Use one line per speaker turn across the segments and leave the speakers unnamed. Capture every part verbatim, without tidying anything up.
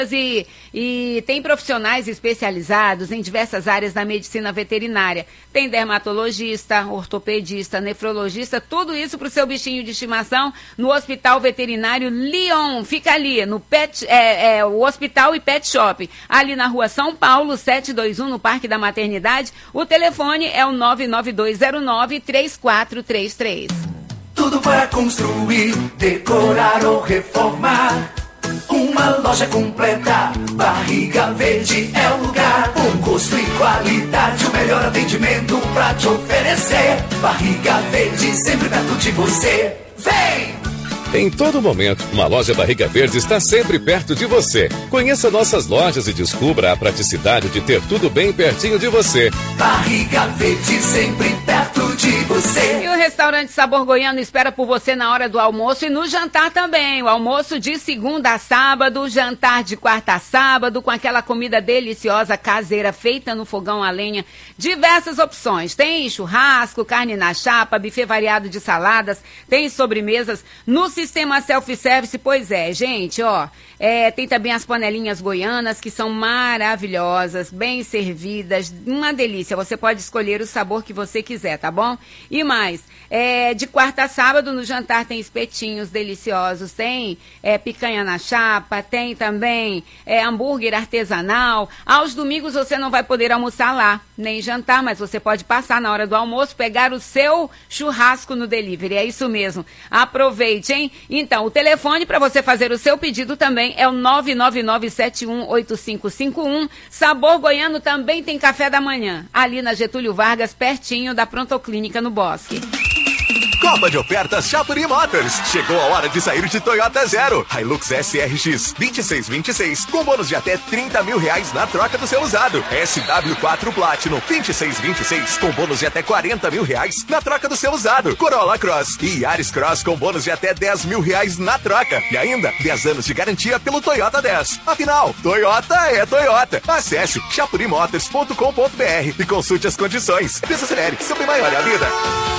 E, e tem profissionais especializados em diversas áreas da medicina veterinária. Tem dermatologista, ortopedista, nefrologista, tudo isso para o seu bichinho de estimação no Hospital Veterinário Lyon. Fica ali, no pet, é, é, o Hospital e Pet Shop, ali na rua São Paulo, setecentos e vinte e um, no Parque da Maternidade. O telefone é o nove nove dois zero nove, três quatro três três.
Tudo para construir, decorar ou reformar. Uma loja completa, Barriga Verde é o lugar. Bom gosto e qualidade, o melhor atendimento pra te oferecer. Barriga Verde, sempre perto de você. Vem!
Em todo momento, uma loja Barriga Verde está sempre perto de você. Conheça nossas lojas e descubra a praticidade de ter tudo bem pertinho de você.
Barriga Verde, sempre perto de você.
E o restaurante Sabor Goiano espera por você na hora do almoço e no jantar também. O almoço de segunda a sábado, jantar de quarta a sábado, com aquela comida deliciosa caseira feita no fogão a lenha. Diversas opções. Tem churrasco, carne na chapa, buffet variado de saladas, tem sobremesas no sistema self-service. Pois é, gente, ó, é, tem também as panelinhas goianas, que são maravilhosas, bem servidas, uma delícia. Você pode escolher o sabor que você quiser, tá bom? E mais, é, de quarta a sábado no jantar tem espetinhos deliciosos, tem é, picanha na chapa, tem também é, hambúrguer artesanal. Aos domingos você não vai poder almoçar lá, nem jantar, mas você pode passar na hora do almoço, pegar o seu churrasco no delivery. É isso mesmo. Aproveite, hein? Então, o telefone para você fazer o seu pedido também é o nove nove nove sete um oito cinco cinco um. Sabor Goiano também tem café da manhã, ali na Getúlio Vargas, pertinho da Prontoclínica no Bosque.
Copa de ofertas Chapuri Motors. Chegou a hora de sair de Toyota Zero. Hilux S R X vinte e seis vinte e seis com bônus de até trinta mil reais na troca do seu usado. S W quatro Platinum vinte e seis vinte e seis com bônus de até quarenta mil reais na troca do seu usado. Corolla Cross e Yaris Cross com bônus de até dez mil reais na troca. E ainda dez anos de garantia pelo Toyota dez. Afinal, Toyota é Toyota. Acesse chapuri motors ponto com ponto b r e consulte as condições. Desacelere, sempre maior é a vida.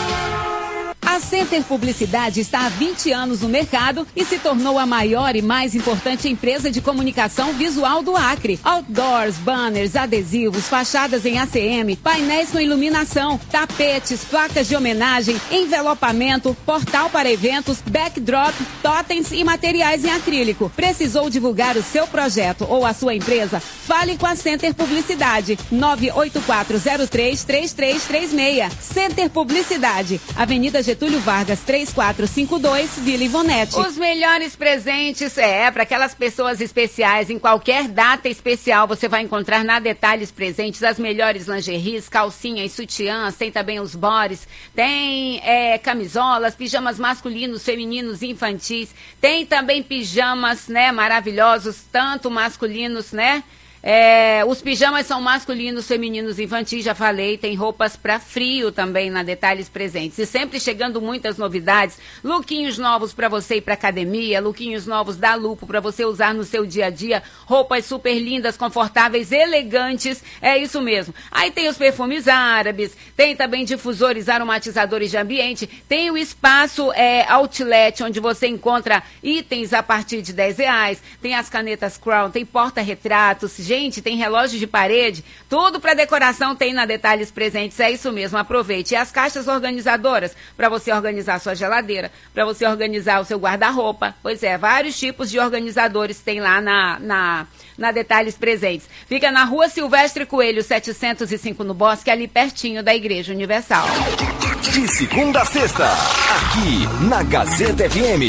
A Center Publicidade está há vinte anos no mercado e se tornou a maior e mais importante empresa de comunicação visual do Acre. Outdoors, banners, adesivos, fachadas em A C M, painéis com iluminação, tapetes, placas de homenagem, envelopamento, portal para eventos, backdrop, totens e materiais em acrílico. Precisou divulgar o seu projeto ou a sua empresa? Fale com a Center Publicidade. nove oito quatro zero três três três três seis. Center Publicidade, Avenida Getúlio Vargas, três quatro cinco dois, Vila Ivonete. Os melhores presentes é para aquelas pessoas especiais. Em qualquer data especial você vai encontrar na Detalhes Presentes as melhores lingeries, calcinhas, sutiãs, tem também os bores, tem é, camisolas, pijamas masculinos, femininos e infantis, tem também pijamas, né, maravilhosos, tanto masculinos, né? É, os pijamas são masculinos, femininos, infantis, já falei, tem roupas para frio também na Detalhes Presentes. E sempre chegando muitas novidades, lookinhos novos para você ir para academia, lookinhos novos da Lupo para você usar no seu dia a dia, roupas super lindas, confortáveis, elegantes, é isso mesmo. Aí tem os perfumes árabes, tem também difusores, aromatizadores de ambiente, tem o espaço é, outlet, onde você encontra itens a partir de dez reais, tem as canetas Crown, tem porta-retratos. Gente, tem relógio de parede, tudo para decoração tem na Detalhes Presentes, é isso mesmo, aproveite. E as caixas organizadoras, para você organizar a sua geladeira, para você organizar o seu guarda-roupa, pois é, vários tipos de organizadores tem lá na, na, na Detalhes Presentes. Fica na Rua Silvestre Coelho, setecentos e cinco no Bosque, ali pertinho da Igreja Universal.
De segunda a sexta, aqui na Gazeta F M.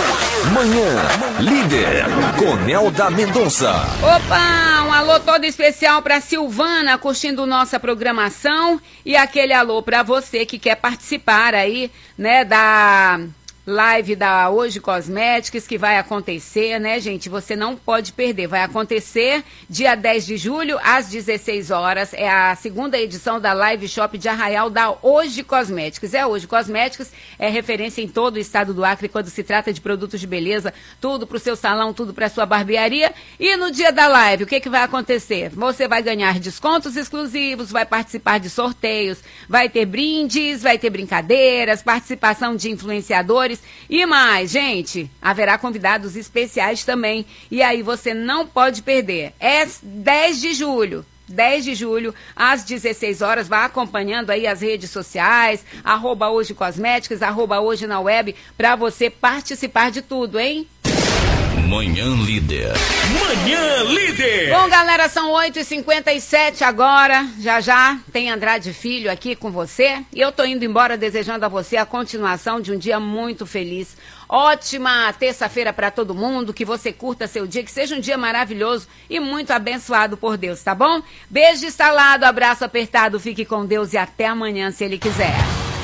Manhã, líder, com Nelda Mendonça.
Opa, um alô todo especial para Silvana curtindo nossa programação e aquele alô para você que quer participar aí, né, da live da Hoje Cosméticos que vai acontecer, né, gente? Você não pode perder. Vai acontecer dia dez de julho, às dezesseis horas. É a segunda edição da Live Shop de Arraial da Hoje Cosméticos. É a Hoje Cosméticos, é referência em todo o estado do Acre quando se trata de produtos de beleza, tudo pro seu salão, tudo pra sua barbearia. E no dia da live, o que que vai acontecer? Você vai ganhar descontos exclusivos, vai participar de sorteios, vai ter brindes, vai ter brincadeiras, participação de influenciadores. Flores. E mais, gente, haverá convidados especiais também. E aí você não pode perder. É dez de julho. dez de julho, às dezesseis horas, vá acompanhando aí as redes sociais, arroba hoje cosméticos, arroba hoje na web, para você participar de tudo, hein?
Manhã Líder.
Manhã Líder.
Bom, galera, são oito e cinquenta e sete agora. Já já tem Andrade Filho aqui com você. E eu tô indo embora desejando a você a continuação de um dia muito feliz. Ótima terça-feira para todo mundo, que você curta seu dia, que seja um dia maravilhoso e muito abençoado por Deus, tá bom? Beijo instalado, abraço apertado, fique com Deus e até amanhã, se Ele quiser.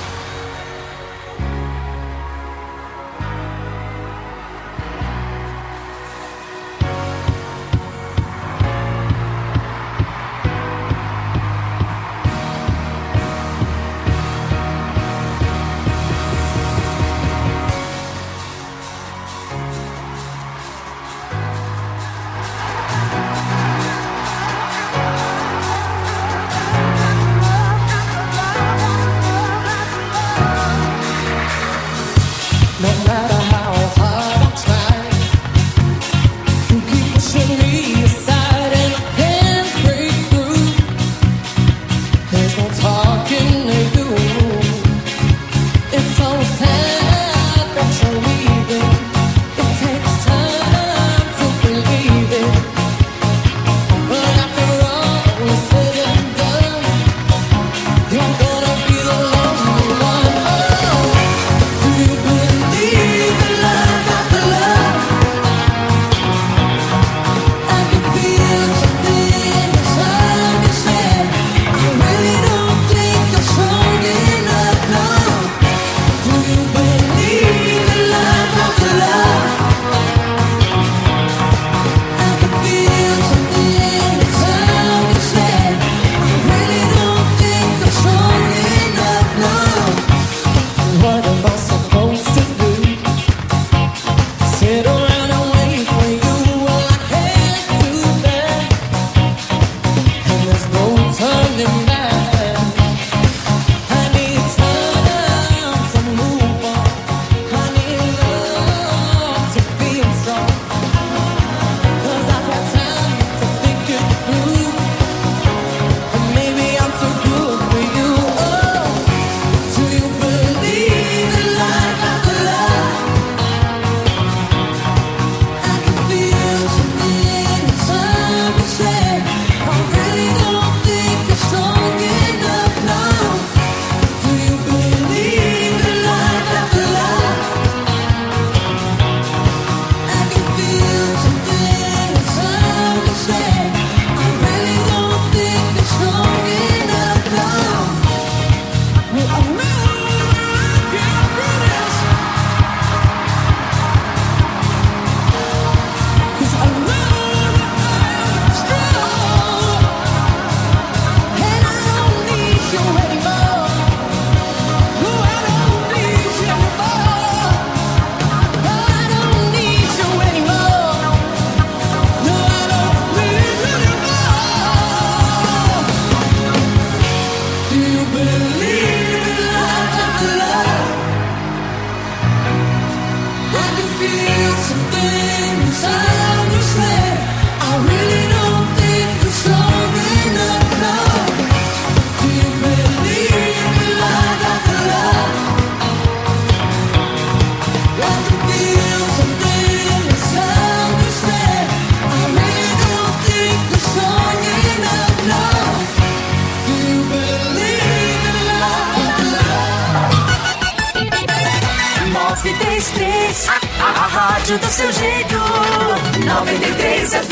A rádio do seu jeito, noventa e três F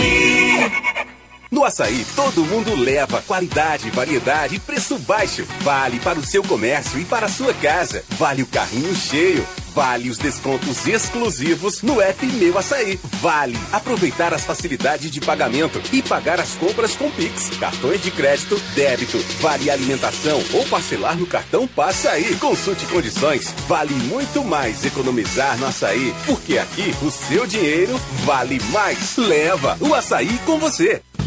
M.
No Açaí, todo mundo leva qualidade, variedade e preço baixo. Vale para o seu comércio e para a sua casa. Vale o carrinho cheio. Vale os descontos exclusivos no app Meu Açaí. Vale aproveitar as facilidades de pagamento e pagar as compras com Pix, cartões de crédito, débito. Vale alimentação ou parcelar no cartão Passaí. Consulte condições. Vale muito mais economizar no Açaí, porque aqui o seu dinheiro vale mais. Leva o Açaí com você.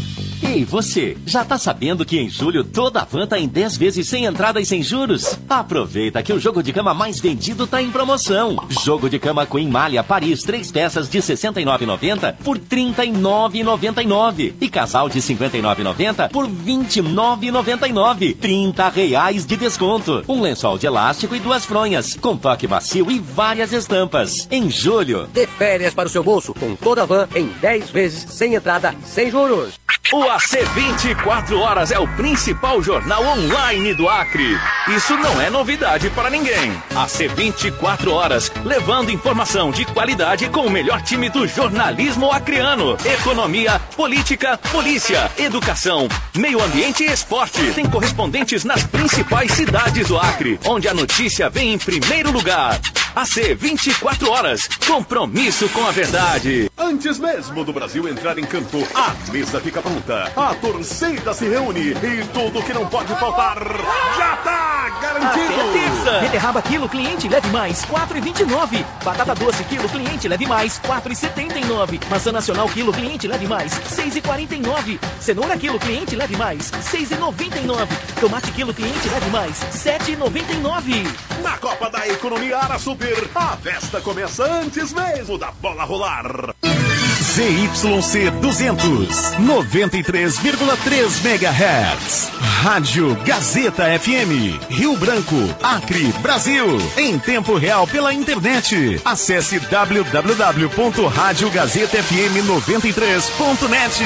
Ei, você, já tá sabendo que em julho toda a van tá em dez vezes sem entrada e sem juros? Aproveita que o jogo de cama mais vendido tá em promoção. Jogo de cama Queen Malha Paris, três peças de sessenta e nove reais e noventa centavos por trinta e nove reais e noventa e nove centavos. E casal de cinquenta e nove reais e noventa centavos por vinte e nove reais e noventa e nove centavos. trinta reais de desconto. Um lençol de elástico e duas fronhas, com toque macio e várias estampas. Em julho,
dê férias para o seu bolso com toda a van em dez vezes sem entrada, sem juros.
O A C vinte e quatro horas é o principal jornal online do Acre. Isso não é novidade para ninguém. A C vinte e quatro horas, levando informação de qualidade com o melhor time do jornalismo acreano. Economia, política, polícia, educação, meio ambiente e esporte. Tem correspondentes nas principais cidades do Acre, onde a notícia vem em primeiro lugar. A C vinte e quatro horas, compromisso com a verdade.
Antes mesmo do Brasil entrar em campo, a mesa fica pronta. A torcida se reúne e tudo que não pode faltar já tá garantido.
Até terça. Beterraba quilo, cliente, leve mais, quatro reais e vinte e nove centavos. Batata doce quilo, cliente, leve mais, quatro reais e setenta e nove centavos. Maçã nacional quilo, cliente, leve mais, seis reais e quarenta e nove centavos. Cenoura quilo, cliente, leve mais, seis reais e noventa e nove centavos. Tomate quilo, cliente, leve mais, sete reais e noventa e nove centavos.
Na Copa da Economia Ara Super, a festa começa antes mesmo da bola rolar.
Z Y C duzentos, noventa e três vírgula três megahertz. Rádio Gazeta F M, Rio Branco, Acre, Brasil. Em tempo real pela internet. Acesse w w w ponto rádio gazeta f m noventa e três ponto net.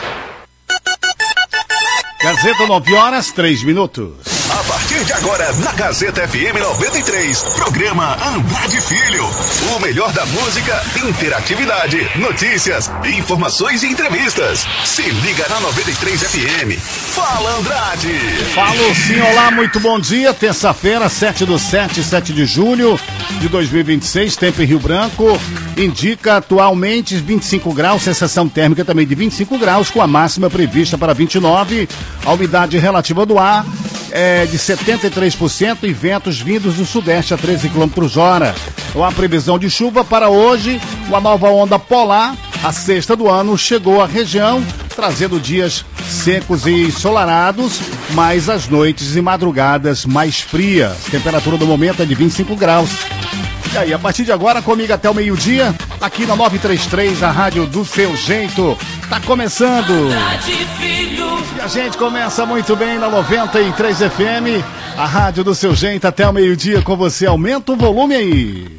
Gazeta, nove horas, três minutos.
A partir de agora, na Gazeta F M noventa e três, programa Andrade Filho. O melhor da música, interatividade, notícias, informações e entrevistas. Se liga na noventa e três F M. Fala, Andrade!
Falo sim, olá, muito bom dia. Terça-feira, sete do sete, sete de julho de dois mil e vinte e seis, tempo em Rio Branco. Indica atualmente vinte e cinco graus, sensação térmica também de vinte e cinco graus, com a máxima prevista para vinte e nove. A umidade relativa do ar é de setenta e três por cento e ventos vindos do sudeste a treze quilômetros por hora. A previsão de chuva para hoje, uma nova onda polar, a sexta do ano, chegou à região, trazendo dias secos e ensolarados, mas as noites e madrugadas mais frias. A temperatura do momento é de vinte e cinco graus. E aí, a partir de agora, comigo até o meio-dia, aqui na nove três três, a rádio do seu jeito, tá começando. E a gente começa muito bem na noventa e três F M, a rádio do seu jeito até o meio-dia com você. Aumenta o volume aí.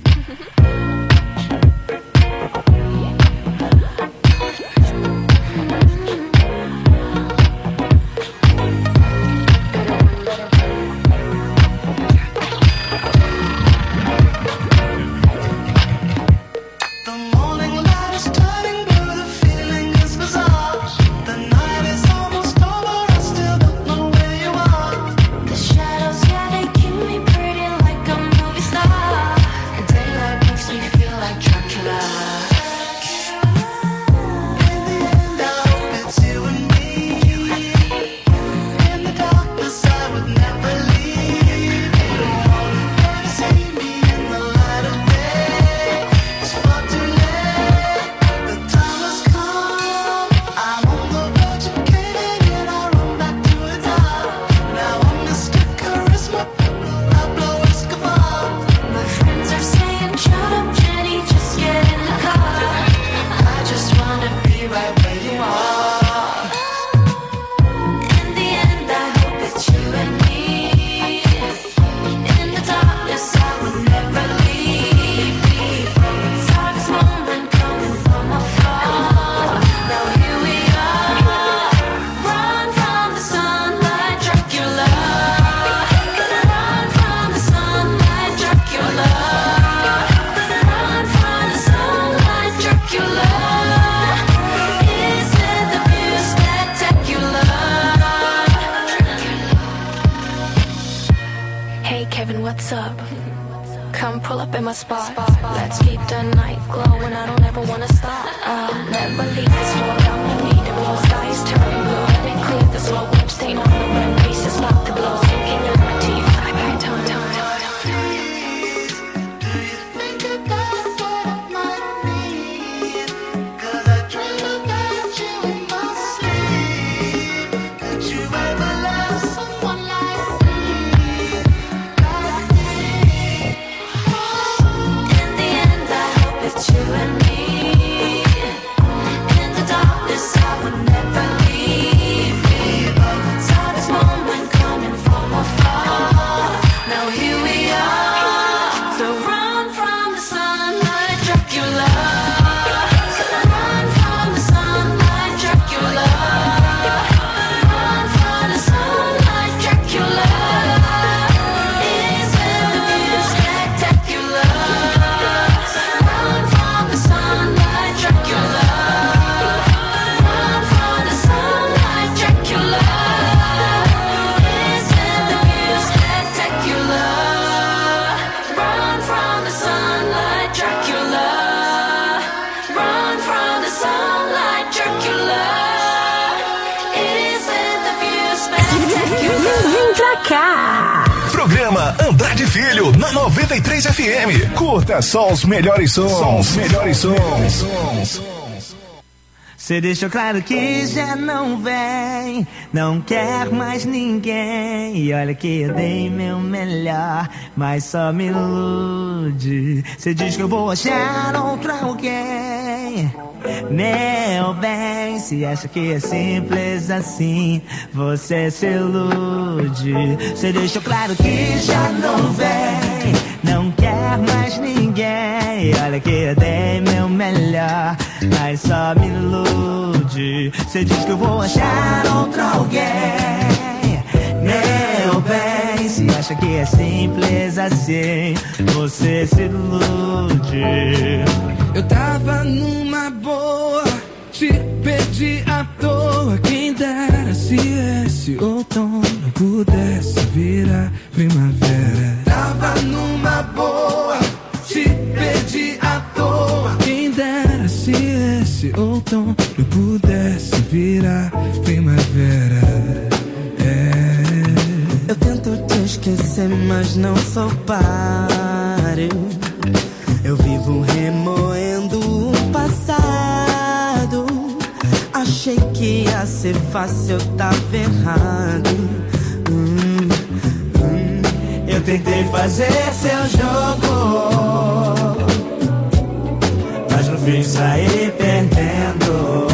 cá.
Programa Andrade Filho na noventa e três F M. Curta só os melhores sons. Só os melhores sons.
Cê deixou claro que já não vem, não quer mais ninguém. E olha que eu dei meu melhor, mas só me ilude. Cê diz que eu vou achar outro alguém. Meu bem, se acha que é simples assim, você se ilude. Cê deixou claro que já não vem, não quer mais ninguém. E olha que eu dei meu melhor, mas só me ilude. Cê diz que eu vou achar outro alguém. Meu bem, se acha que é simples assim, você se ilude.
Eu tava numa boa, te perdi à toa. Quem dera se esse outono pudesse virar primavera. Tava numa boa, te perdi à toa. Quem dera se esse outono pudesse virar primavera. É.
Eu tento te esquecer, mas não sou páreo. Eu vivo remoendo o passado. Achei que ia ser fácil, eu tava errado. hum, hum. Eu tentei fazer seu jogo, mas no fim saí perdendo.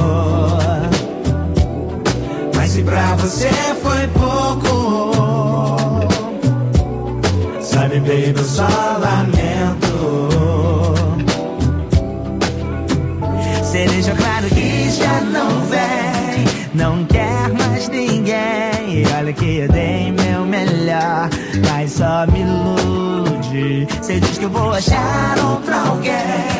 Mas se pra você foi pouco, sabe, baby, eu só lamento. Cê deixou claro que já não vem, não quer mais ninguém. E olha que eu dei meu melhor, mas só me ilude. Cê diz que eu vou achar outro alguém.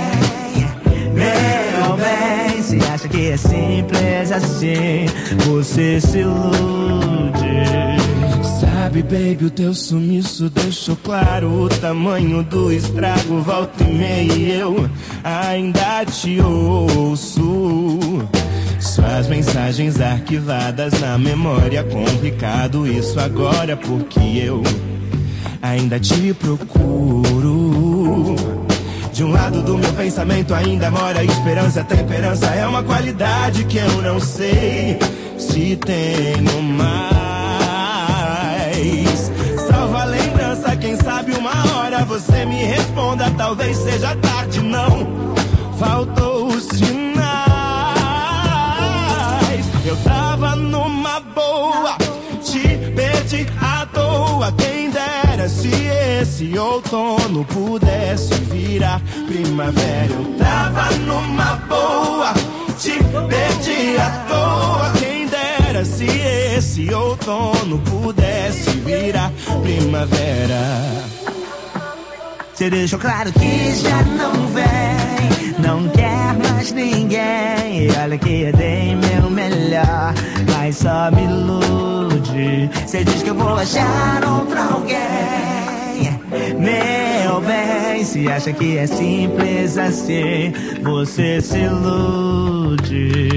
Meu bem, se acha que é simples assim, você se ilude.
Sabe, baby, o teu sumiço deixou claro o tamanho do estrago. Volta e meia eu ainda te ouço. Suas mensagens arquivadas na memória, complicado isso agora, porque eu ainda te procuro. De um lado do meu pensamento ainda mora a esperança. Temperança é uma qualidade que eu não sei se tenho mais. Salva a lembrança, quem sabe uma hora você me responda. Talvez seja tarde, não faltou os sinais. Eu tava numa boa, te perdi à toa. Quem dera se esse outono pudesse virar primavera. Eu tava numa boa, te perdi à toa. Quem dera se esse outono pudesse virar primavera.
Cê deixou claro que já não vem, não quer mais ninguém. E olha que eu dei meu melhor, mas só me ilude. Cê diz que eu vou achar outro alguém. Meu bem, se acha que é simples assim, você se ilude.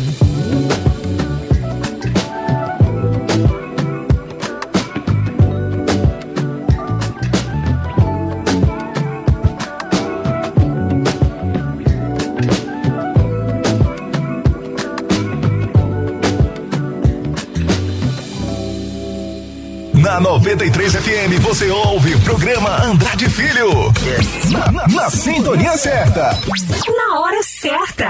Na noventa e três F M você ouve o programa Andrade Filho. Na, na, na sintonia certa.
Na hora certa.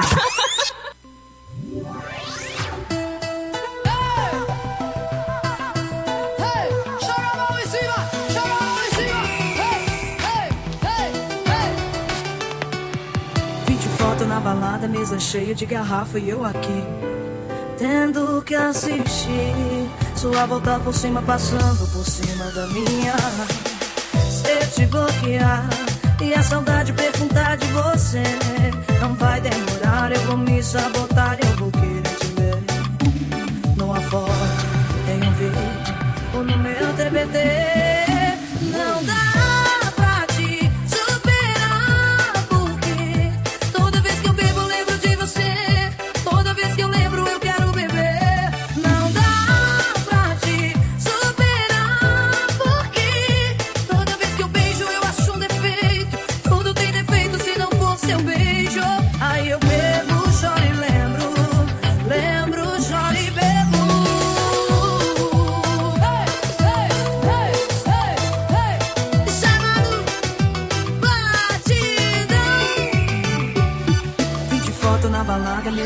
vinte fotos na balada, mesa cheia de garrafa e eu aqui tendo que assistir sua volta por cima, passando por cima da minha. Se te bloquear e a saudade perguntar de você, não vai demorar, eu vou me sabotar, eu vou querer te ver numa foto, em um vídeo ou no meu T B T. Não dá pra te superar, porque toda vez que eu bebo eu lembro de você, toda vez que eu lembro eu quero beber. Não dá pra te superar,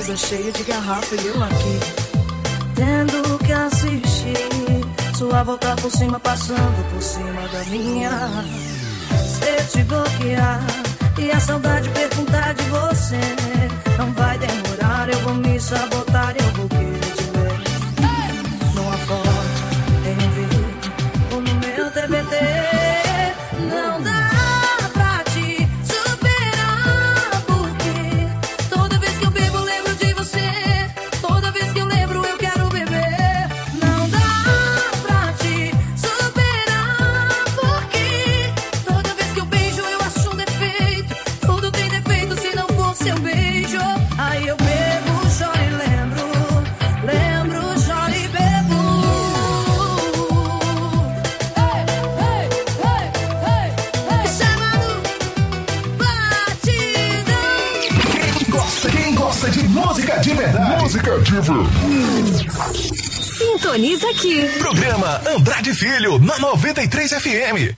mesa cheia de garrafa e eu aqui, tendo que assistir sua volta por cima, passando por cima da minha. Se te bloquear e a saudade perguntar de você, não vai demorar, eu vou me sabotar, eu vou querer te ver numa foto, em um vídeo ou no meu T B T. Não dá pra te superar, porque toda vez que eu bebo lembro de você, toda vez que eu lembro eu quero beber. Não dá pra te superar, porque toda vez que eu beijo eu acho um defeito, tudo tem defeito se não for seu beijo. Aí eu bebo, choro e lembro, lembro, choro e bebo. Hey, hey, hey, hey, hey. Chamado Batidão.
Quem gosta, quem gosta de música de verdade? Música de verdade.
Sintoniza aqui.
Programa Andrade Filho, na noventa e três F M.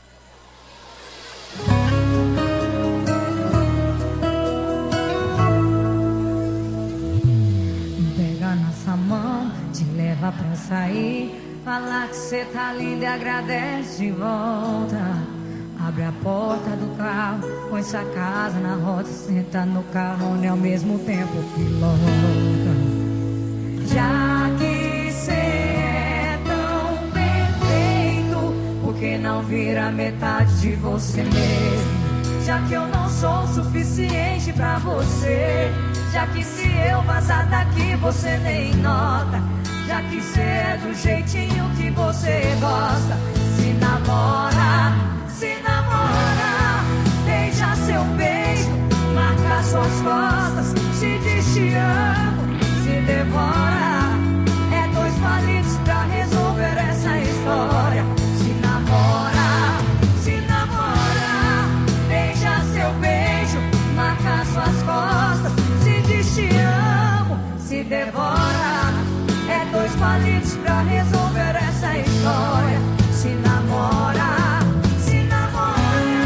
Pega nossa mão, te leva pra sair, falar que cê tá linda e agradece de volta. Abre a porta do carro, põe sua casa na rota, senta no carro e ao mesmo tempo pilota. Já que cê é tão perfeito, por que não vira metade de você mesmo? Já que eu não sou o suficiente pra você, já que se eu vazar daqui você nem nota, já que cê é do jeitinho que você gosta. Se namora, se namora, beija seu beijo, marca suas costas, se diz te amo, se devora. É dois palitos pra resolver essa história. Se namora, se namora, beija seu beijo, marca suas costas, se diz te amo, se devora. É dois palitos pra resolver essa história. Se namora, se namora,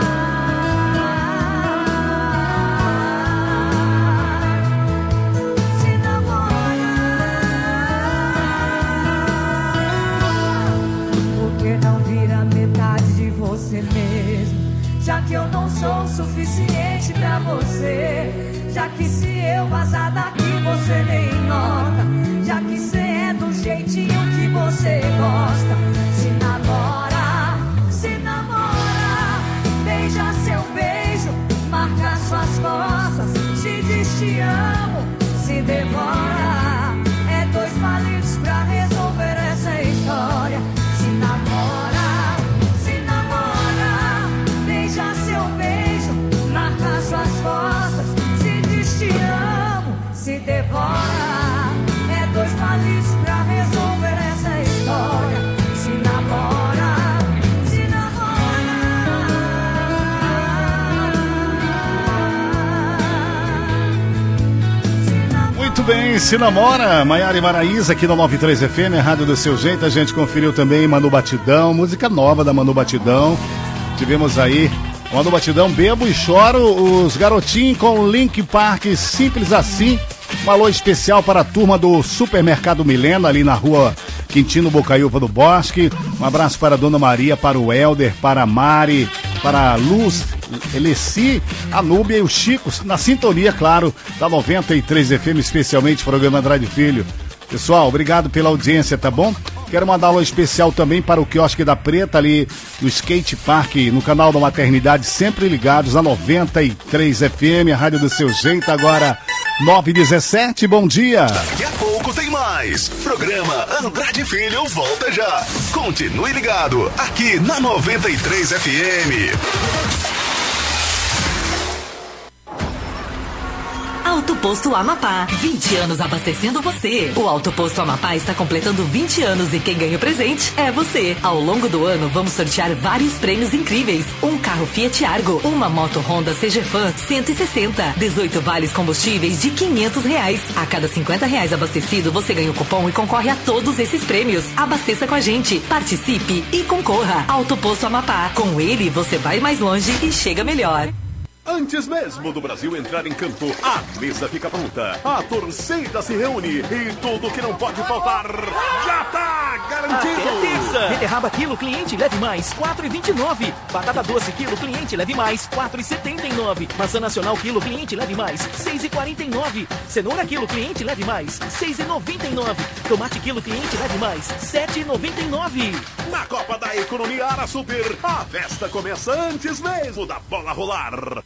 se namora. Por que não vira metade de você mesmo? Já que eu não sou o suficiente pra você, já que se eu vazar daqui você nem nota, já que cê é do jeitinho que você gosta. Se namora, se namora, beija seu beijo, marca suas costas, se diz te amo, se devora. É dois palitos pra resolver essa história. Se namora, se namora, beija seu beijo, marca suas costas, se diz te amo, se devora. É dois palitos pra resolver essa história. Se namora, se namora.
Muito bem, se namora, Maiara e Maraísa aqui no noventa e três F M, a rádio do seu jeito. A gente conferiu também Manu Batidão, música nova da Manu Batidão. Tivemos aí Manu Batidão, Bebo e Choro, os garotinhos com Link Park, simples assim. Um alô especial para a turma do Supermercado Milena, ali na rua Quintino Bocaiúva do Bosque. Um abraço para a Dona Maria, para o Helder, para a Mari, para a Luz, Eleci, a Núbia e o Chico, na sintonia, claro, da noventa e três F M, especialmente programa Andrade Filho. Pessoal, obrigado pela audiência, tá bom? Quero mandar um alô especial também para o Quiosque da Preta, ali no Skate Park, no canal da Maternidade, sempre ligados na noventa e três F M, a rádio do seu jeito. Agora, nove e dezessete, bom dia.
Daqui a pouco tem mais. Programa Andrade Filho volta já. Continue ligado, aqui na noventa e três F M.
Auto Posto Amapá, vinte anos abastecendo você. O Auto Posto Amapá está completando vinte anos e quem ganha o presente é você. Ao longo do ano, vamos sortear vários prêmios incríveis. Um carro Fiat Argo, uma moto Honda C G Fan cento e sessenta, dezoito vales combustíveis de quinhentos reais. A cada cinquenta reais abastecido, você ganha o cupom e concorre a todos esses prêmios. Abasteça com a gente, participe e concorra. Auto Posto Amapá. Com ele, você vai mais longe e chega melhor.
Antes mesmo do Brasil entrar em campo, a mesa fica pronta, a torcida se reúne e tudo que não pode faltar já tá garantido.
Até beterraba quilo, cliente leve mais quatro e vinte e nove. Batata doce quilo, cliente leve mais quatro e setenta e nove. Maçã nacional quilo, cliente leve mais seis e quarenta e nove. Cenoura quilo, cliente leve mais seis e noventa e nove. Tomate quilo, cliente leve mais sete e noventa e nove.
Na Copa da Economia Ara Super, a festa começa antes mesmo da bola rolar.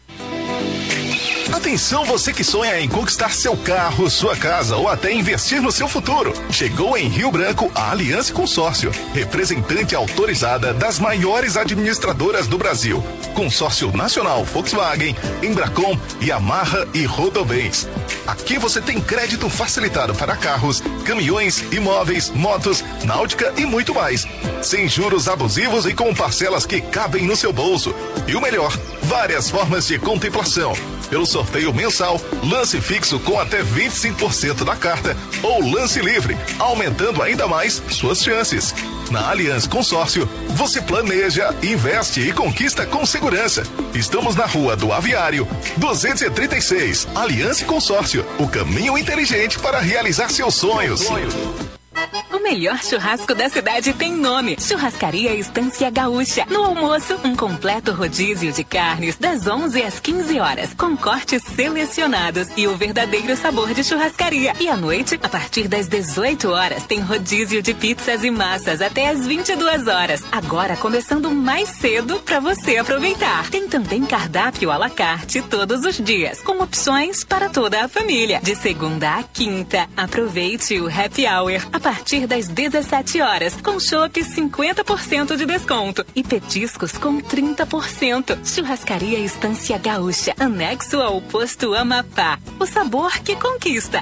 Atenção, você que sonha em conquistar seu carro, sua casa ou até investir no seu futuro. Chegou em Rio Branco a Aliança Consórcio, representante autorizada das maiores administradoras do Brasil. Consórcio Nacional Volkswagen, Embracon, Yamaha e Rodobens. Aqui você tem crédito facilitado para carros, caminhões, imóveis, motos, náutica e muito mais. Sem juros abusivos e com parcelas que cabem no seu bolso. E o melhor, várias formas de contemplação. Pelo sorteio mensal, lance fixo com até vinte e cinco por cento da carta ou lance livre, aumentando ainda mais suas chances. Na Aliança Consórcio, você planeja, investe e conquista com segurança. Estamos na Rua do Aviário, duzentos e trinta e seis. Aliança Consórcio, o caminho inteligente para realizar seus sonhos.
O melhor churrasco da cidade tem nome: Churrascaria Estância Gaúcha. No almoço, um completo rodízio de carnes das onze às quinze horas, com cortes selecionados e o verdadeiro sabor de churrascaria. E à noite, a partir das dezoito horas, tem rodízio de pizzas e massas até às vinte e duas horas. Agora começando mais cedo para você aproveitar. Tem também cardápio à la carte todos os dias, com opções para toda a família. De segunda a quinta, aproveite o happy hour a partir das dezessete horas, com chopp cinquenta por cento de desconto e petiscos com trinta por cento. Churrascaria Estância Gaúcha, anexo ao posto Amapá. O sabor que conquista.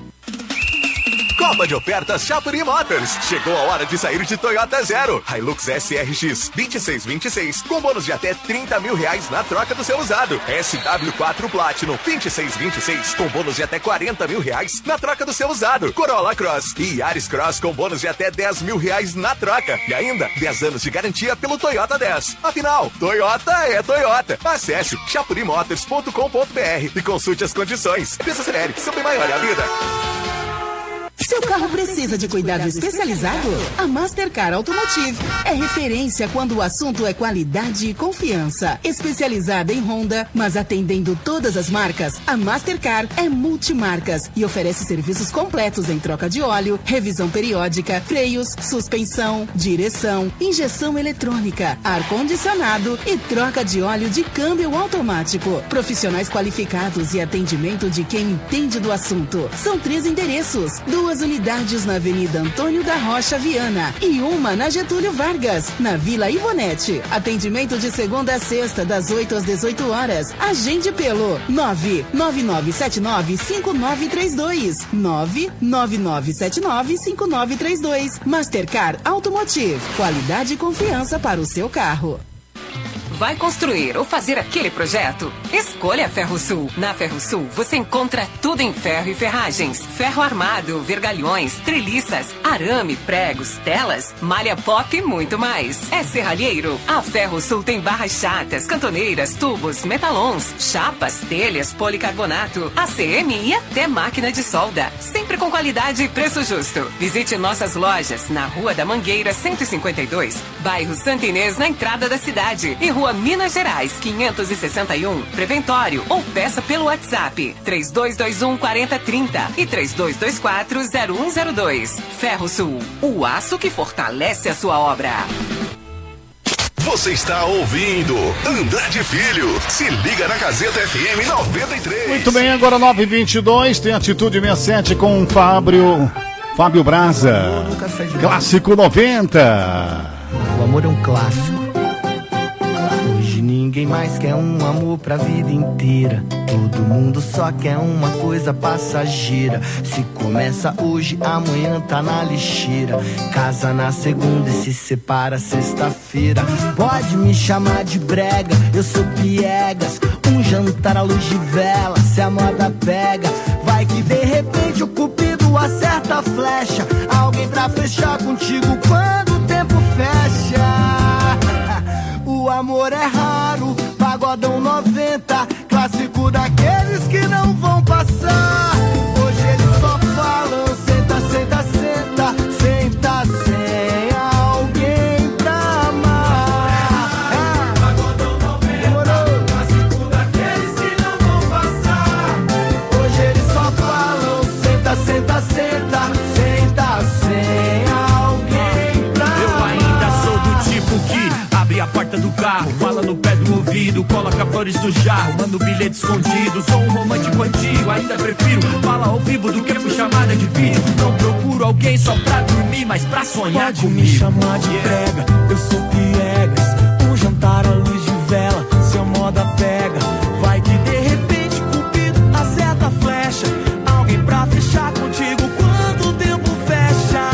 Copa de ofertas Chapuri Motors. Chegou a hora de sair de Toyota Zero. Hilux S R X vinte e seis vinte e seis com bônus de até trinta mil reais na troca do seu usado. S W quatro Platinum vinte e seis vinte e seis com bônus de até quarenta mil reais na troca do seu usado. Corolla Cross e Yaris Cross com bônus de até dez mil reais na troca. E ainda dez anos de garantia pelo Toyota dez. Afinal, Toyota é Toyota. Acesse chapuri motors ponto com ponto b r e consulte as condições. Desacelere, seu bem maior é a vida.
Seu carro precisa de cuidado especializado? A Mastercar Automotive é referência quando o assunto é qualidade e confiança. Especializada em Honda, mas atendendo todas as marcas, a Mastercar é multimarcas e oferece serviços completos em troca de óleo, revisão periódica, freios, suspensão, direção, injeção eletrônica, ar-condicionado e troca de óleo de câmbio automático. Profissionais qualificados e atendimento de quem entende do assunto. São três endereços: duas unidades na Avenida Antônio da Rocha Viana e uma na Getúlio Vargas, na Vila Ivonete. Atendimento de segunda a sexta, das oito às dezoito horas. Agende pelo nove nove nove sete nove cinco nove três dois. nove nove nove sete nove cinco nove três dois. Mastercar Automotive. Qualidade e confiança para o seu carro.
Vai construir ou fazer aquele projeto? Escolha a Ferrosul. Na Ferrosul você encontra tudo em ferro e ferragens, ferro armado, vergalhões, treliças, arame, pregos, telas, malha pop e muito mais. É serralheiro? A Ferrosul tem barras chatas, cantoneiras, tubos, metalons, chapas, telhas, policarbonato, A C M e até máquina de solda. Sempre com qualidade e preço justo. Visite nossas lojas na Rua da Mangueira cento e cinquenta e dois, bairro Santa Inês, na entrada da cidade, e Rua Minas Gerais, quinhentos e sessenta e um, Preventório, ou peça pelo WhatsApp três dois dois um, quatro zero três zero e três dois dois quatro, zero um zero dois. Ferrosul, o aço que fortalece a sua obra.
Você está ouvindo Andrade Filho. Se liga na Gazeta F M noventa e três.
Muito bem, agora nove e vinte e dois, tem Atitude sessenta e sete com o Fábio, Fábio Braza. Clássico noventa.
O amor é um clássico. Ninguém mais quer um amor pra vida inteira. Todo mundo só quer uma coisa passageira. Se começa hoje, amanhã tá na lixeira. Casa na segunda e se separa sexta-feira. Pode me chamar de brega, eu sou piegas. Um jantar à luz de vela, se a moda pega. Vai que de repente o cupido acerta a flecha. Alguém pra fechar contigo quando o tempo fecha. O amor é raro, pagodão noventa, clássico
daqueles que não vão passar. Hoje eles só falam senta, senta, senta, senta sem alguém pra amar. É. Pagodão noventa, clássico daqueles que não vão passar. Hoje eles só falam senta, senta, senta, senta sem alguém pra amar.
Eu ainda sou do tipo que abre a porta do carro, fala no pé do ouvido, coloca flores no jarro, manda um bilhete escondido. Sou um romântico antigo, ainda prefiro falar ao vivo do que por chamada de vídeo. Não procuro alguém só pra dormir, mas pra sonhar
Pode
comigo.
me chamar de brega, eu sou piegas. Um jantar à luz de vela, seu moda pega. Vai que de repente Cupido acerta a flecha. Alguém pra fechar contigo quando o tempo fecha.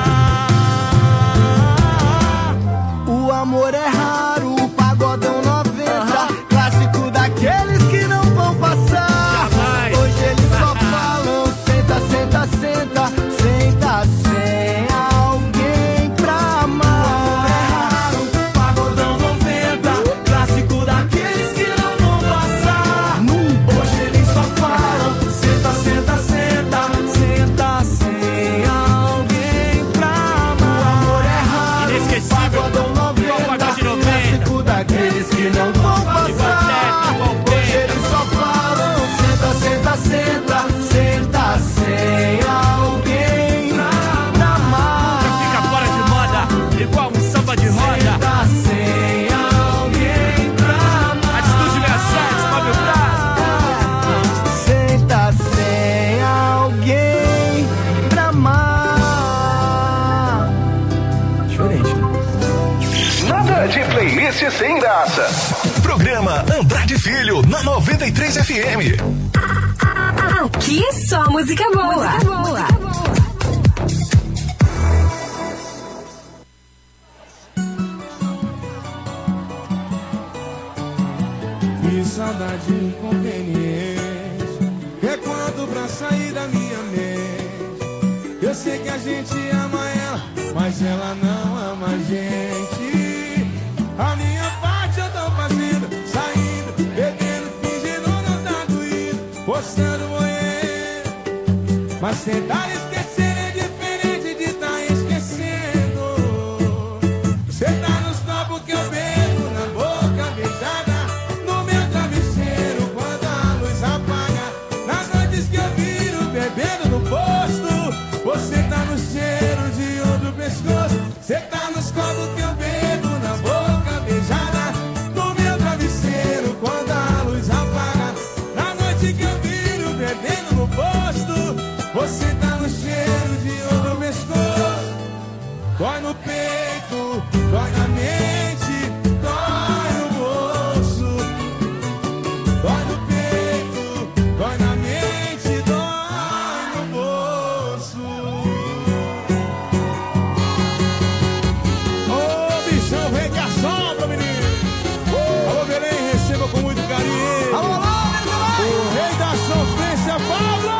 O amor é raro, o pagodão noventa, clássico daqueles que não vão passar.
Jamais.
Hoje eles só falam senta, senta, senta, senta sem alguém pra amar. O amor é raro, o pagodão noventa, clássico daqueles que não vão passar. Hoje eles só falam senta, senta, senta, senta sem alguém pra amar. O amor é raro,
Inesquecível,
pagodão noventa,
pagode noventa,
clássico daqueles que não vão passar. Hoje eles só falam senta, senta, senta, senta sem alguém pra amar.
fica fora de moda, igual um samba de roda.
Senta sem alguém pra amar.
Atitude sessenta e sete, sobe o braço.
Senta sem alguém pra amar.
Diferente, né?
Nada de playlist sem graça. Programa Andrade Filho na noventa e três F M.
Aqui só música boa. Música boa.
Que saudade inconveniente, é quando pra sair da minha mente. Eu sei que a gente ama ela, mas ela não ama a gente. A minha parte eu tô fazendo, saindo, bebendo, fingindo não tá doído, postando moer. Mas tentar esquecer é diferente de tá esquecendo. Cê tá nos copos que eu bebo, na boca beijada, no meu travesseiro quando a luz apaga. Nas noites que eu viro bebendo no posto, você tá no cheiro de outro pescoço. Cê tá nos copos que eu bebo, na boca beijada, no meu travesseiro quando a luz apaga. Na noite que eu viro bebendo no posto, você tá no cheiro de outro pescoço. Dói no peito, dói na mente, dói no bolso. Dói no peito, dói na mente, dói no bolso. Ô bichão, vem que assombra, menino. Alô, Belém, receba com muito carinho. Alô, alô, o rei da sofrência, Pablo.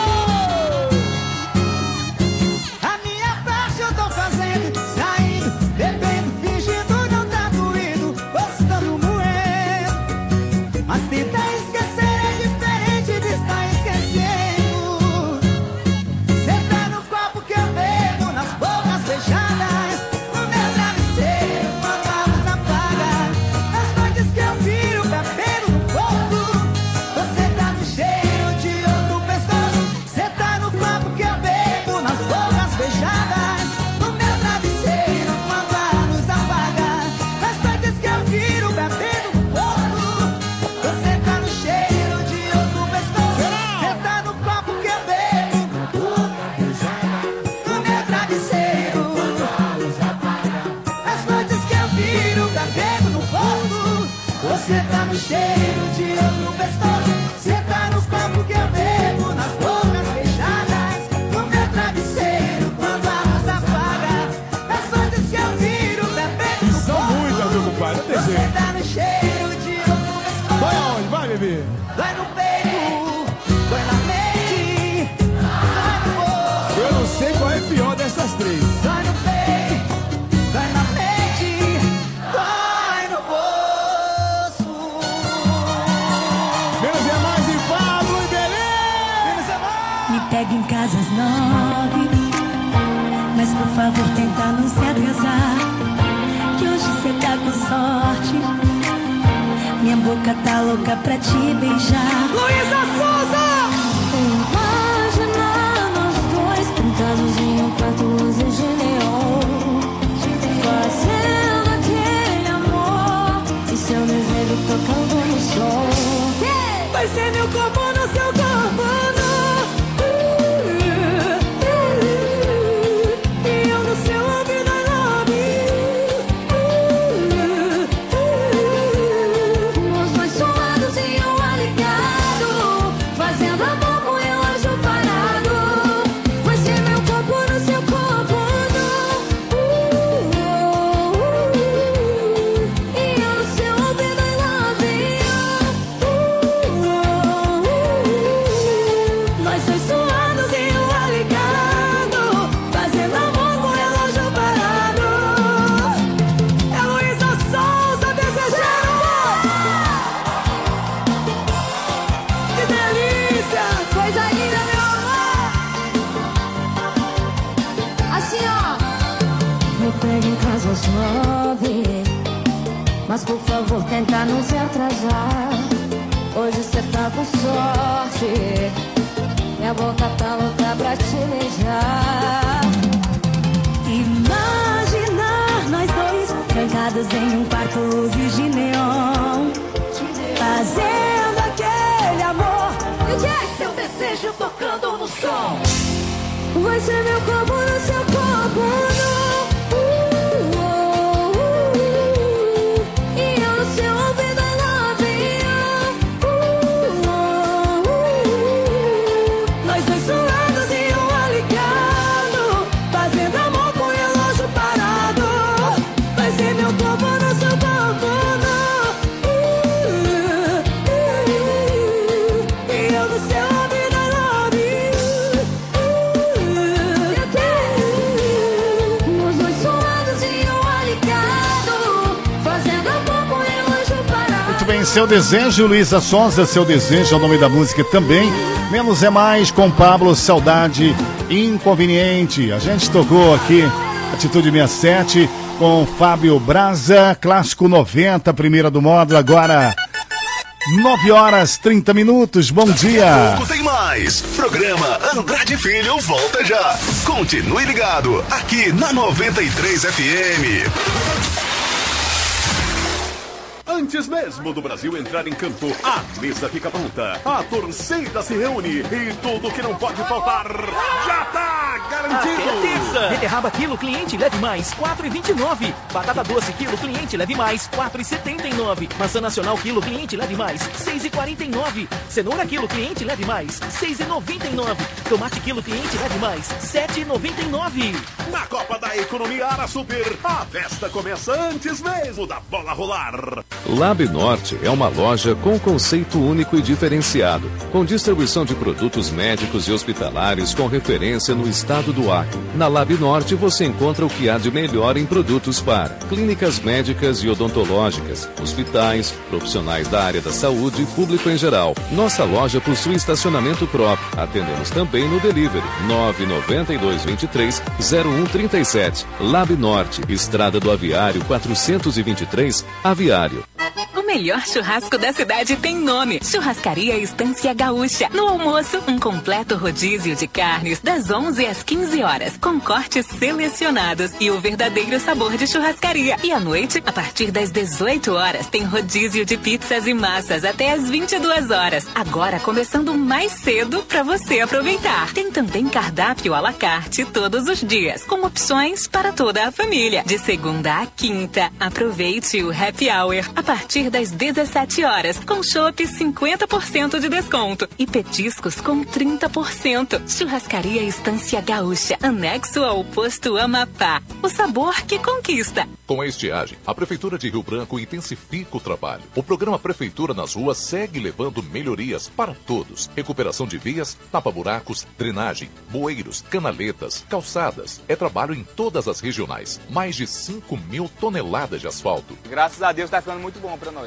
A minha parte eu tô fazendo, saindo, bebendo, fingindo não tá doído, postando moendo. Mas tentar esquecer é diferente de estar esquecendo. Cê tá no copo que eu bebo, nas bocas beijadas, no meu travesseiro quando a luz apaga. Nas noites que eu viro bebendo no posto, você tá no cheiro de outro pescoço. Cê tá no copo que eu bebo, nas bocas beijadas, no meu travesseiro quando a luz apaga. Nas noites que eu viro bebendo no posto, você tá no cheiro de outro pescoço. Cê tá no copo que eu bebo, no meu travesseiro quando a luz apaga. Nas noites que eu viro bebendo no posto, você tá no cheiro de outro pescoço. Cê tá no copo que eu bebo, nas bocas beijadas, no meu travesseiro quando a luz apaga. Nas noites que eu viro bebendo no posto, você tá no cheiro de outro pescoço. Vai aonde? Vai, bebê. Dói no peito, dói na mente, dói no bolso. Eu não sei qual é pior dessas três. Dói no peito, dói na mente, dói no bolso.
favor, tenta não se atrasar, que hoje cê tá com sorte. Minha boca tá louca pra te beijar. Luísa Souza! Imagina nós dois pintados em um quarto, luzes de neon, fazendo aquele amor e seu desejo tocando no som. Vai ser meu corpo no seu corpo, no. E eu no seu ouvido, I love you. Nós dois suados em um ar ligado, fazendo amor com o relógio parado. Vai ser meu corpo no seu corpo, no. E eu no seu ouvido, I love you. Nós dois suados em um ar ligado, fazendo amor com o relógio parado. É Luísa Souza desejando. Que delícia, coisa linda, meu amor. Assim, ó. Me pega em casa às nove, mas por favor tenta não se atrasar. Hoje cê tá com sorte, minha boca tá louca pra te beijar. Imaginar nós dois trancados em um quarto, luzes de neon, fazendo aquele amor. E o que é seu desejo tocando no som? Vai ser meu corpo no seu corpo, no. E eu no seu ouvido, I love you. Nós dois suados em um ar ligado, fazendo amor com o relógio parado. Vai ser meu corpo no seu corpo, no. E eu no seu ouvido, I love you. Nós dois suados em um ar ligado, fazendo amor com o relógio parado.
Muito bem, Seu Desejo, Luísa Sonza, Seu Desejo é o nome da música também. Menos é Mais com Pablo, Saudade Inconveniente. A gente tocou aqui Atitude sessenta e sete com Fábio Braza, Clássico noventa, primeira do módulo, agora nove horas trinta minutos, bom dia.
Pouco tem mais. Programa Andrade Filho volta já. Continue ligado aqui na noventa e três F M.
Antes mesmo do Brasil entrar em campo, a mesa fica pronta. A torcida se reúne e tudo que não pode faltar já tá garantido.
Até terça. Beterraba quilo, cliente, leve mais, quatro reais e vinte e nove centavos. Batata doce quilo, cliente, leve mais, quatro reais e setenta e nove centavos. Maçã nacional quilo, cliente, leve mais, seis reais e quarenta e nove centavos. Cenoura quilo, cliente, leve mais, seis reais e noventa e nove centavos. Tomate quilo, cliente, leve mais, sete reais e noventa e nove centavos.
Na Copa da Economia Ara Super, a festa começa antes mesmo da bola rolar.
Lab Norte é uma loja com conceito único e diferenciado, com distribuição de produtos médicos e hospitalares com referência no estado do Acre. Na Lab Norte você encontra o que há de melhor em produtos para clínicas médicas e odontológicas, hospitais, profissionais da área da saúde e público em geral. Nossa loja possui estacionamento próprio. Atendemos também no delivery nove nove dois, dois três, zero um três sete. Lab Norte, Estrada do Aviário quatrocentos e vinte e três, Aviário.
O melhor churrasco da cidade tem nome: Churrascaria Estância Gaúcha. No almoço, um completo rodízio de carnes das onze às quinze horas, com cortes selecionados e o verdadeiro sabor de churrascaria. E à noite, a partir das dezoito horas, tem rodízio de pizzas e massas até às vinte e duas horas. Agora começando mais cedo para você aproveitar. Tem também cardápio à la carte todos os dias, com opções para toda a família. De segunda a quinta, aproveite o happy hour a partir das dezessete horas, com chopp cinquenta por cento de desconto e petiscos com trinta por cento. Churrascaria Estância Gaúcha, anexo ao posto Amapá. O sabor que conquista.
Com a estiagem, a Prefeitura de Rio Branco intensifica o trabalho. O programa Prefeitura nas Ruas segue levando melhorias para todos. Recuperação de vias, tapa-buracos, drenagem, bueiros, canaletas, calçadas. É trabalho em todas as regionais. Mais de cinco mil toneladas de asfalto.
Graças a Deus está ficando muito bom para nós.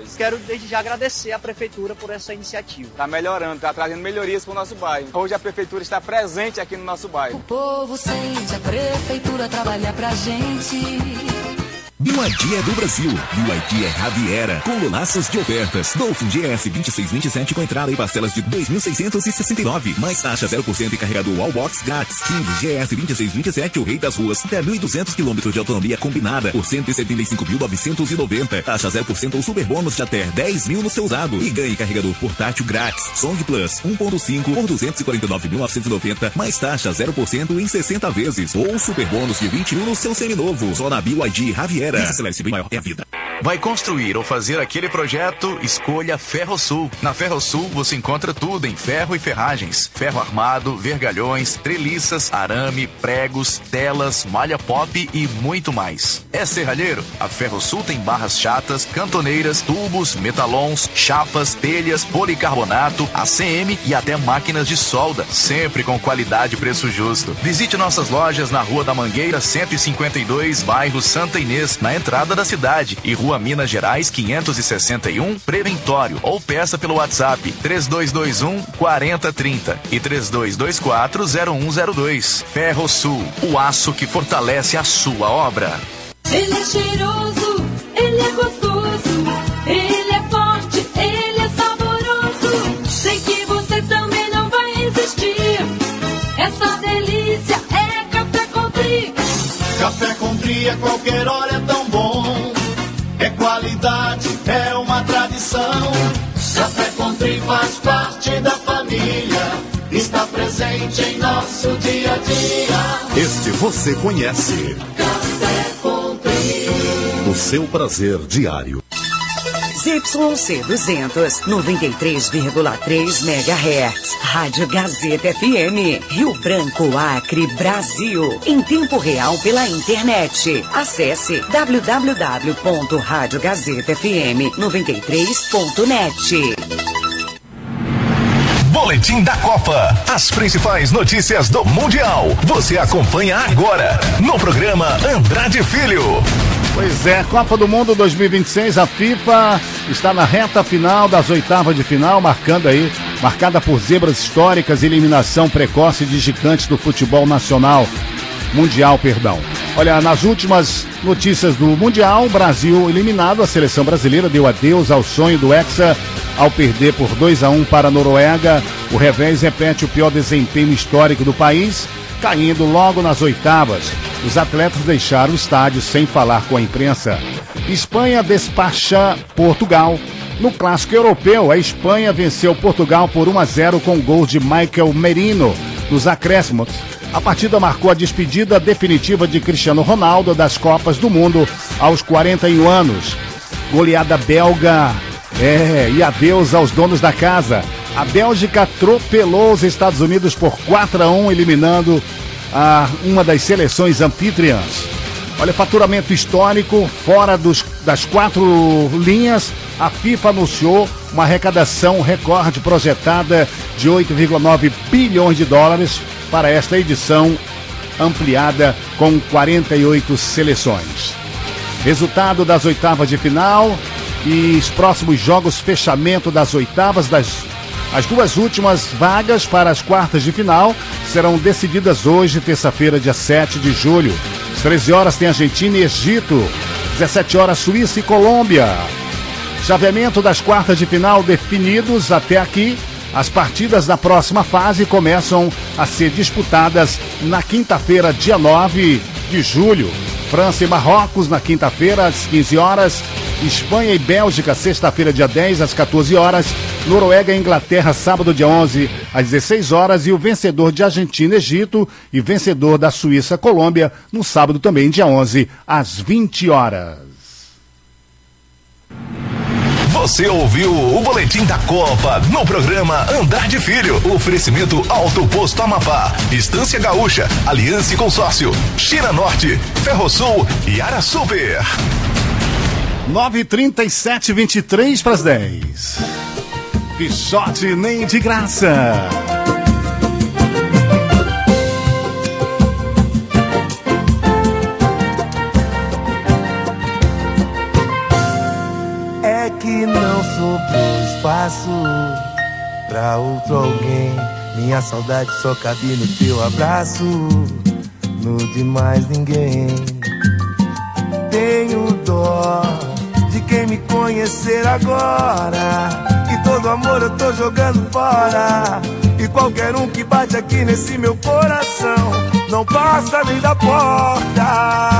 Unidos. Quero desde já agradecer à Prefeitura por essa iniciativa.
Está melhorando, está trazendo melhorias para o nosso bairro. Hoje a Prefeitura está presente aqui no nosso bairro.
O povo sente a Prefeitura trabalhar pra gente.
B Y D é do Brasil. B Y D é Raviera, com laços de ofertas. Dolphin G S vinte e seis vinte e sete com entrada e parcelas de dois mil seiscentos e sessenta e nove, mais taxa zero por cento e carregador Wallbox grátis. King G S vinte e seis vinte e sete, o rei das ruas, até mil e duzentos quilômetros de autonomia combinada por cento e setenta e cinco mil novecentos e noventa. Taxa zero por cento ou super bônus de até dez mil no seu usado. E ganhe carregador portátil grátis. Song Plus um ponto cinco por duzentos e quarenta e nove mil novecentos e noventa, mais taxa zero por cento em sessenta vezes. Ou super bônus de vinte e um no seu seminovo. Só na B Y D Raviera. Acelere-se bem maior é a vida.
Vai construir ou fazer aquele projeto? Escolha Ferrosul. Na Ferrosul você encontra tudo em ferro e ferragens. Ferro armado, vergalhões, treliças, arame, pregos, telas, malha pop e muito mais. É serralheiro? A Ferrosul tem barras chatas, cantoneiras, tubos, metalons, chapas, telhas, policarbonato, A C M e até máquinas de solda. Sempre com qualidade e preço justo. Visite nossas lojas na Rua da Mangueira cento e cinquenta e dois, bairro Santa Inês, na entrada da cidade, e Rua Minas Gerais quinhentos e sessenta e um, Preventório, ou peça pelo WhatsApp três dois dois um, quatro zero três zero e três dois dois quatro, zero um zero dois. Ferrosul, o aço que fortalece a sua obra.
Ele é cheiroso, ele é gostoso, ele é forte, ele é saboroso. Sei que você também não vai resistir. Essa delícia é Café Country.
Café Country a qualquer hora é tão bom. É qualidade, é uma tradição. Café Country faz parte da família. Está presente em nosso dia a dia.
Este você conhece.
Café Country.
O seu prazer diário.
Y C duzentos, noventa e três vírgula três megahertz. Rádio Gazeta F M. Rio Branco, Acre, Brasil. Em tempo real pela internet. Acesse w w w ponto rádio gazeta f m noventa e três ponto net.
Boletim da Copa. As principais notícias do Mundial. Você acompanha agora no programa Andrade Filho.
Pois é, Copa do Mundo dois mil e vinte e seis, a FIFA está na reta final das oitavas de final, marcando aí, marcada por zebras históricas e eliminação precoce de gigantes do futebol nacional, mundial, perdão. Olha, nas últimas notícias do Mundial, Brasil eliminado, a seleção brasileira deu adeus ao sonho do Hexa ao perder por dois a um para a Noruega. O revés repete o pior desempenho histórico do país, caindo logo nas oitavas. Os atletas deixaram o estádio sem falar com a imprensa. Espanha despacha Portugal. No clássico europeu, a Espanha venceu Portugal por um a zero com gols de Michael Merino nos acréscimos. A partida marcou a despedida definitiva de Cristiano Ronaldo das Copas do Mundo aos quarenta e um anos. Goleada belga, é, e adeus aos donos da casa. A Bélgica atropelou os Estados Unidos por quatro a um, eliminando a uma das seleções anfitriãs. Olha, faturamento histórico, fora dos, das quatro linhas, a FIFA anunciou uma arrecadação recorde projetada de oito vírgula nove bilhões de dólares para esta edição ampliada com quarenta e oito seleções. Resultado das oitavas de final e os próximos jogos, fechamento das oitavas, das as duas últimas vagas para as quartas de final serão decididas hoje, terça-feira, dia sete de julho. Às treze horas tem Argentina e Egito, dezessete horas Suíça e Colômbia. Chaveamento das quartas de final definidos até aqui. As partidas da próxima fase começam a ser disputadas na quinta-feira, dia nove de julho. França e Marrocos na quinta-feira, às quinze horas. Espanha e Bélgica, sexta-feira, dia dez, às quatorze horas. Noruega e Inglaterra, sábado, dia onze, às dezesseis horas. E o vencedor de Argentina e Egito e vencedor da Suíça Colômbia, no sábado também, dia onze, às vinte horas.
Você ouviu o Boletim da Copa no programa Andrade Filho. Oferecimento Alto Posto Amapá, Estância Gaúcha, Aliança e Consórcio, China Norte, Ferrosul e Ara Super.
nove e trinta e sete, vinte e três para as dez. Pichote nem de graça.
É que não pra outro alguém. Minha saudade só cabe no teu abraço, no de mais ninguém. Tenho dó de quem me conhecer agora, e todo amor eu tô jogando fora. E qualquer um que bate aqui nesse meu coração não passa nem da porta.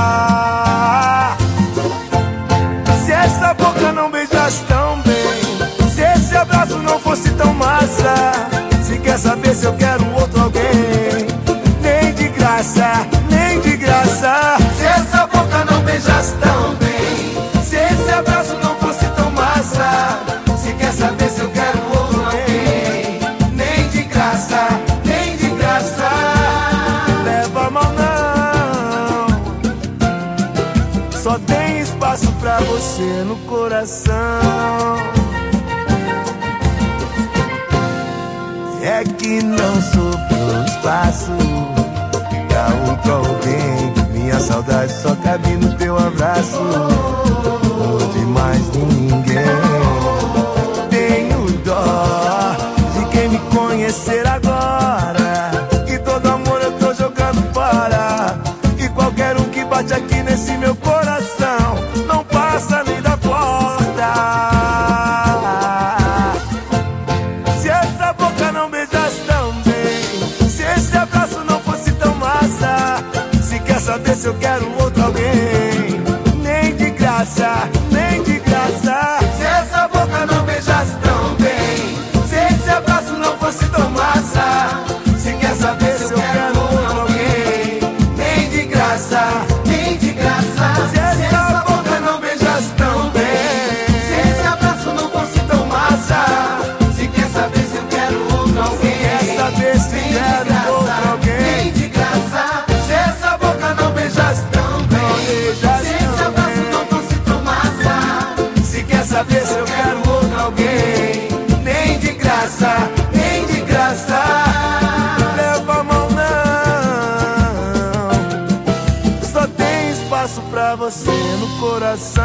Se essa boca não beijasse tão bem, se esse abraço não fosse tão massa, se quer saber se eu quero outro alguém, nem de graça, nem de graça. Se essa boca não beijasse tão bem, se esse abraço não fosse tão massa, se quer saber se eu quero outro alguém, nem de graça, nem de graça. Leva mal não, só tem espaço pra você no coração. É que não sobrou espaço pra outro alguém. Minha saudade só cabe no teu abraço, não de mais ninguém. Tenho dó de quem me conhecer agora, e todo amor eu tô jogando fora. E qualquer um que bate aqui nesse meu coração não passa nem da porta. Se essa boca não beijasse tão bem, se esse abraço não fosse tão massa, se quer saber se eu quero outro alguém, nem de graça, nem de graça. Se essa boca não beijasse tão bem, se esse abraço não fosse tão massa, se quer saber se eu quero outro alguém, nem de graça, nem de graça. Se essa boca não beijasse tão bem, se esse abraço não fosse tão massa, se quer saber se eu quero outro alguém, quer saber se quero outro alguém, nem de graça. Se essa boca não beijasse tão bem, se esse abraço não fosse tão massa, se quer saber se eu quero outro alguém, nem de graça, nem de graça. Leva a mão não, só tem espaço pra você no coração.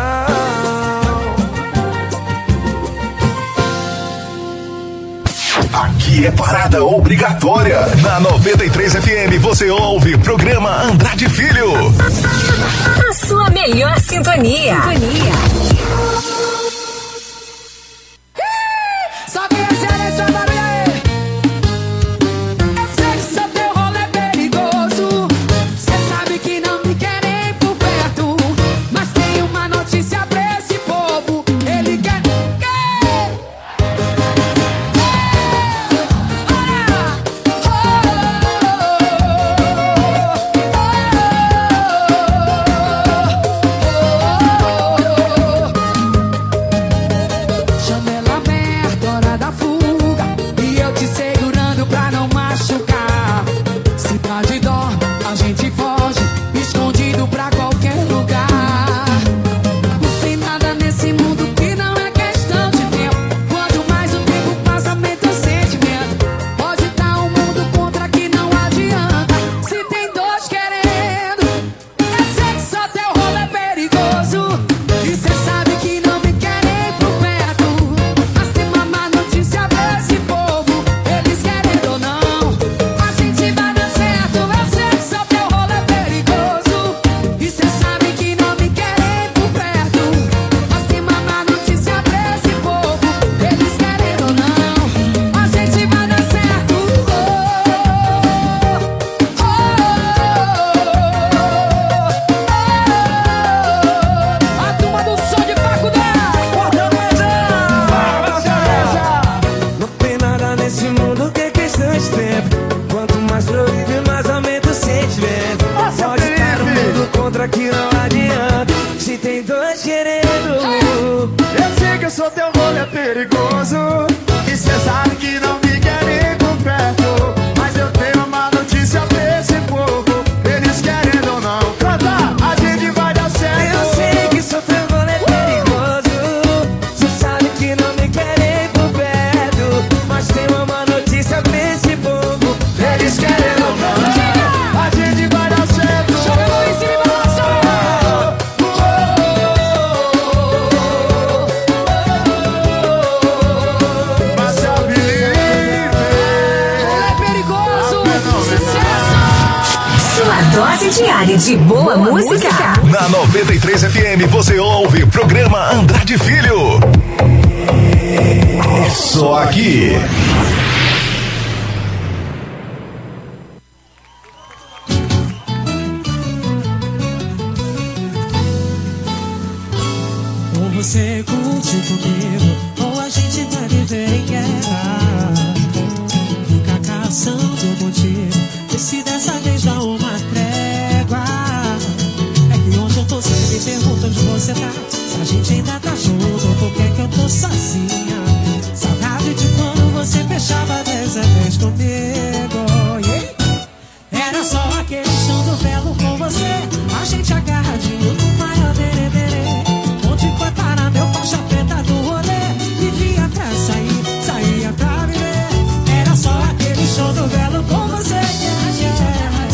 Aqui é parada obrigatória. Na noventa e três F M você ouve programa Andrade Filho.
A sua melhor sintonia. Sintonia.
Só que esse é esse barulho aí. Eu sei que seu teu rolê é perigoso. Cê sabe que não me querem por perto, mas tem uma notícia pra esse povo. Ele quer... Janela aberta, hora da fuga, e eu te segurando pra não machucar. Se tá de dó, a gente foge, escondido pra qualquer lugar. Não tem nada nesse mundo que não é questão de tempo. Quanto mais o tempo passa, aumenta o sentimento. Pode tá o mundo contra que não adianta. Se tem dois querendo, eu sei que só teu rolo é perigoso. E cê sabe que não me querem por perto, mas tem uma má notícia pra esse povo. Eles querendo ou não, a gente vai dar certo. Eu sei que só teu rolo é perigoso. E cê sabe que não me querem por perto, mas tem uma má notícia pra esse povo. Eles querendo ou não, a gente vai dar certo. A turma do som de faculdade, Fortaleza.
Não tem nada nesse mundo que é questão de tempo. Quanto mais proíbe, mais aumenta o sentimento. Pode estar o mundo contra que não adianta. Se tem dois querendo,
eu sei que eu sou teu rolo é perigoso. E cê sabe que não me querem por perto, mas eu tenho uma notícia pra esse povo. Eles querendo ou não, canta, a gente vai dar certo.
eu sei que sou teu rolo é perigoso. Cê sabe que não me querem por perto, mas tem uma má notícia pra esse povo.
Eles querendo ou não, a gente vai dar certo. Joga a mão em cima e balança.
dose diária de boa música.
Na noventa e três F M você ouve programa Andrade Filho. É só aqui.
Ou você curte comigo, ou a gente vai viver em guerra. Fica caçando motivo, vê se dessa vez dá uma trégua. É que hoje eu tô sempre me pergunto onde você tá. Se a gente ainda tá junto, por que que eu tô sozinha? Saudade de quando você fechava dez a dez comigo, yeah. Era só aquele chão do belo com você, a gente agarradinho no maior derederê. Onde foi parar meu faixa preta do rolê? Vivia pra sair, saía pra viver. Era só aquele show do belo com você, yeah, yeah.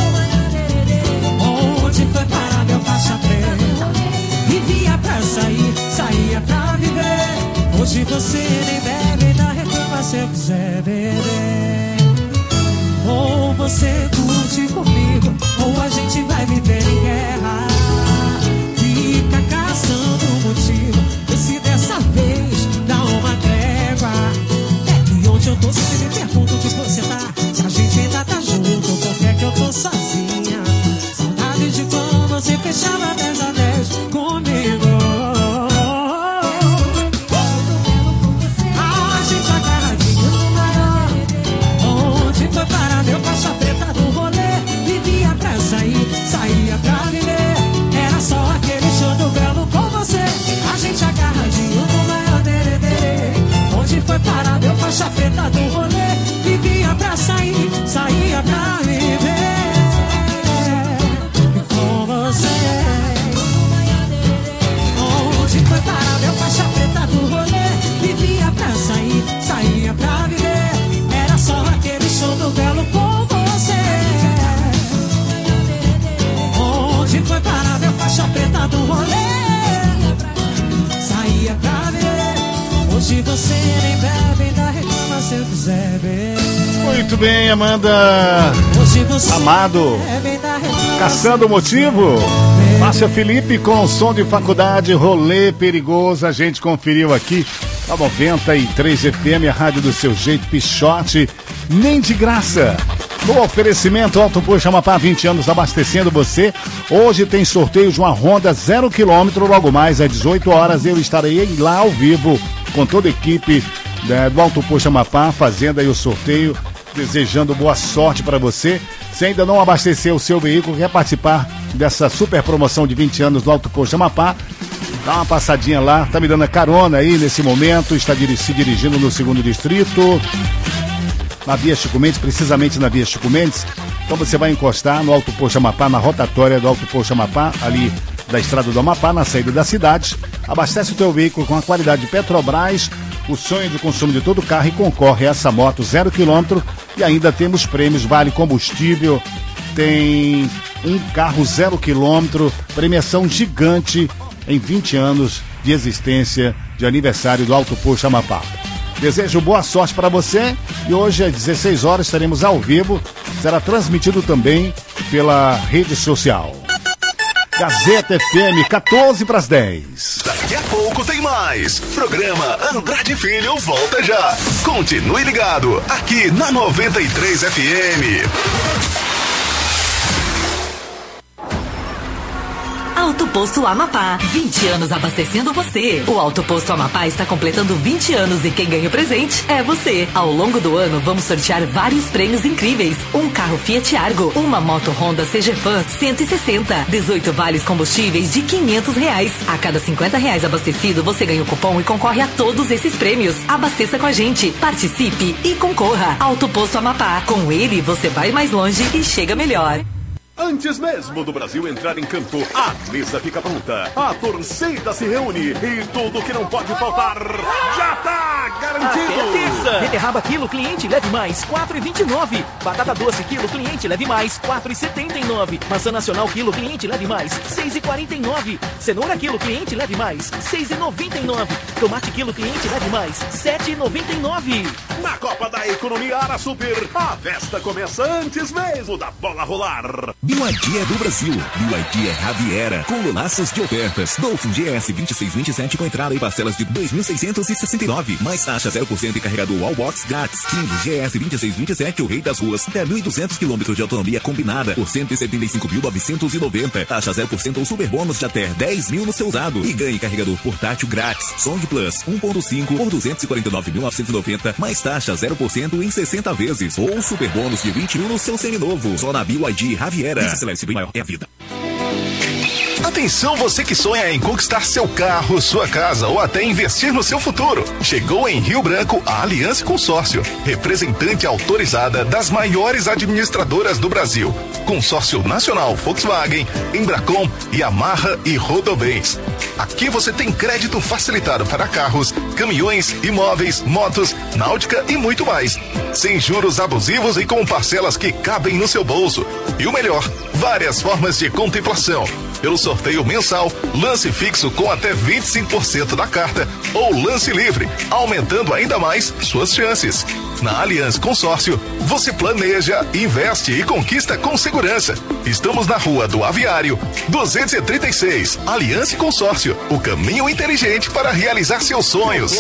Onde foi parar meu faixa preta? Vivia pra sair, saía pra viver. Hoje você nem bebe, ainda reclama se eu quiser beber. Ou você curte comigo, ou a gente vai viver em guerra. Fica caçando motivo, vê se dessa vez dá uma trégua. É que onde eu tô sempre me pergunto onde você tá. Se a gente ainda tá junto, por que é que eu tô sozinha? Saudade de quando você fechava dez a dez comigo. A gente agarradinho no maior. Onde foi parar meu faixa preta do rolê? Vivia pra sair, saía pra viver. Era só aquele show do belo com você, a gente agarradinho no maior derederê. Onde foi parar meu faixa preta do rolê? Vivia pra sair, saía pra viver. E com você. Onde foi parar meu faixa preta do rolê? Vivia pra sair, saía pra viver. Era só aquele show do belo com você. Onde foi parar meu faixa preta do rolê? Saía pra ver. Hoje você nem bebe, ainda reclama se eu quiser beber.
Muito bem, Amanda. Amado. Caçando motivo. Márcia Felipe com som de faculdade, rolê perigoso. A gente conferiu aqui a noventa e três F M, a rádio do seu jeito, Pichote, nem de graça. No oferecimento Alto Posto Amapá, vinte anos abastecendo você. Hoje tem sorteio de uma Honda zero quilômetro. Logo mais às dezoito horas eu estarei lá ao vivo com toda a equipe, né, do Alto Posto Amapá, fazendo aí o sorteio, desejando boa sorte para você. Se ainda não abasteceu o seu veículo, quer participar dessa super promoção de vinte anos do Alto Posto Amapá, dá uma passadinha lá, tá me dando a carona aí nesse momento, está se dirigindo no segundo distrito, na Via Chico Mendes, precisamente na Via Chico Mendes. Então você vai encostar no Alto Posto Amapá, na rotatória do Alto Posto Amapá, ali da estrada do Amapá, na saída da cidade. Abastece o teu veículo com a qualidade de Petrobras, o sonho de consumo de todo carro, e concorre a essa moto zero quilômetro. E ainda temos prêmios, vale combustível, tem um carro zero quilômetro, premiação gigante em vinte anos de existência de aniversário do Alto Posto Amapá. Desejo boa sorte para você e hoje às dezesseis horas estaremos ao vivo, será transmitido também pela rede social. Gazeta F M, quatorze para as dez.
Daqui a pouco tem mais. Programa Andrade Filho volta já. Continue ligado aqui na noventa e três F M.
Alto Posto Amapá, vinte anos abastecendo você. O Alto Posto Amapá está completando vinte anos e quem ganha o presente é você. Ao longo do ano, vamos sortear vários prêmios incríveis. Um carro Fiat Argo, uma moto Honda C G Fan cento e sessenta, dezoito vales combustíveis de quinhentos reais. A cada cinquenta reais abastecido, você ganha o cupom e concorre a todos esses prêmios. Abasteça com a gente, participe e concorra. Alto Posto Amapá, com ele você vai mais longe e chega melhor.
Antes mesmo do Brasil entrar em campo, a mesa fica pronta, a torcida se reúne e tudo que não pode faltar já tá garantido.
Até terça. Beterraba quilo, cliente leve mais quatro e vinte e nove. Batata doce quilo, cliente leve mais quatro e setenta e nove. Maçã nacional quilo, cliente leve mais seis e quarenta e nove. Cenoura quilo, cliente leve mais seis e noventa e nove. Tomate quilo, cliente leve mais sete e noventa e nove.
Na Copa da Economia Ara Super, a festa começa antes mesmo da bola rolar.
B Y D é do Brasil. B Y D é Raviera, com laços de ofertas. Dolphin G S vinte e seis vinte e sete com entrada e parcelas de dois mil seiscentos e sessenta e nove. Mais taxa zero por cento e carregador Wallbox grátis. King G S vinte e seis vinte e sete, o rei das ruas. Até mil e duzentos quilômetros de autonomia combinada por cento e setenta e cinco mil novecentos e noventa. Taxa zero por cento ou super bônus de até dez mil no seu usado. E ganhe carregador portátil grátis. Song Plus um ponto cinco por duzentos e quarenta e nove mil novecentos e noventa. Mais taxa zero por cento em sessenta vezes. Ou super bônus de vinte mil no seu seminovo. Só na B Y D Raviera. Excelência bem maior é a vida.
Atenção, você que sonha em conquistar seu carro, sua casa ou até investir no seu futuro. Chegou em Rio Branco a Aliança Consórcio, representante autorizada das maiores administradoras do Brasil. Consórcio Nacional Volkswagen, Embracon, Yamaha e Rodobens. Aqui você tem crédito facilitado para carros, caminhões, imóveis, motos, náutica e muito mais. Sem juros abusivos e com parcelas que cabem no seu bolso. E o melhor, várias formas de contemplação. Pelo sorteio mensal, lance fixo com até vinte e cinco por cento da carta ou lance livre, aumentando ainda mais suas chances. Na Aliança Consórcio, você planeja, investe e conquista com segurança. Estamos na Rua do Aviário, duzentos e trinta e seis. Aliança Consórcio, o caminho inteligente para realizar seus sonhos.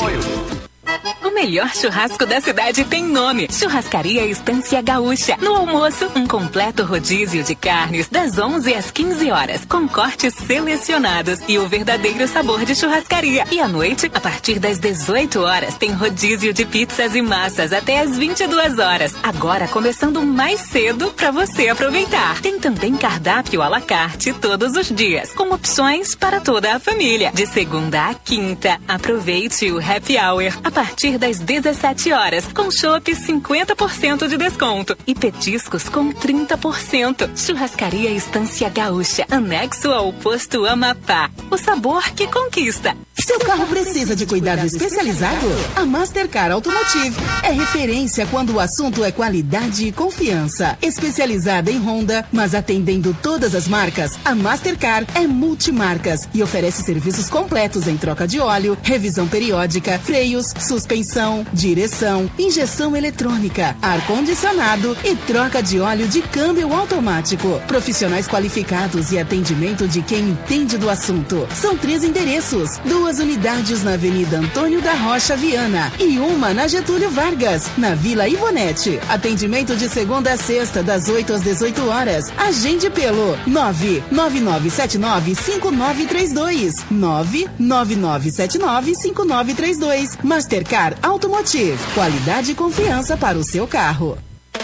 O melhor churrasco da cidade tem nome: Churrascaria Estância Gaúcha. No almoço, um completo rodízio de carnes das onze às quinze horas, com cortes selecionados e o verdadeiro sabor de churrascaria. E à noite, a partir das dezoito horas, tem rodízio de pizzas e massas até às vinte e duas horas. Agora começando mais cedo para você aproveitar. Tem também cardápio à la carte todos os dias, com opções para toda a família. De segunda a quinta, aproveite o happy hour a partir das dezessete horas, com chopp cinquenta por cento de desconto e petiscos com trinta por cento. Churrascaria Estância Gaúcha, anexo ao posto Amapá. O sabor que conquista.
Seu carro precisa de cuidado especializado? A Mastercar Automotive é referência quando o assunto é qualidade e confiança. Especializada em Honda, mas atendendo todas as marcas, a Mastercar é multimarcas e oferece serviços completos em troca de óleo, revisão periódica, freios, suspensão, direção, injeção eletrônica, ar-condicionado e troca de óleo de câmbio automático. Profissionais qualificados e atendimento de quem entende do assunto. São três endereços: duas unidades na Avenida Antônio da Rocha Viana e uma na Getúlio Vargas, na Vila Ivonete. Atendimento de segunda a sexta, das oito às dezoito horas. Agende pelo nove nove nove sete nove cinco nove três dois. nove nove nove sete nove cinco nove três dois. Mastercar Automotive. Qualidade e confiança para o seu carro.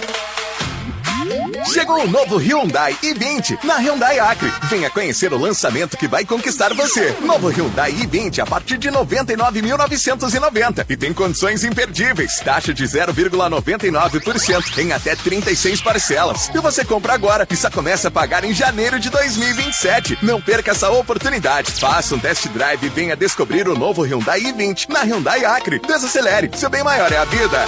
Chegou o novo Hyundai i vinte na Hyundai Acre. Venha conhecer o lançamento que vai conquistar você. Novo Hyundai i vinte a partir de noventa e nove mil novecentos e noventa e tem condições imperdíveis. Taxa de zero vírgula noventa e nove por cento em até trinta e seis parcelas. E você compra agora e só começa a pagar em janeiro de dois mil e vinte e sete. Não perca essa oportunidade. Faça um test drive e venha descobrir o novo Hyundai i vinte na Hyundai Acre. Desacelere, seu bem maior é a vida.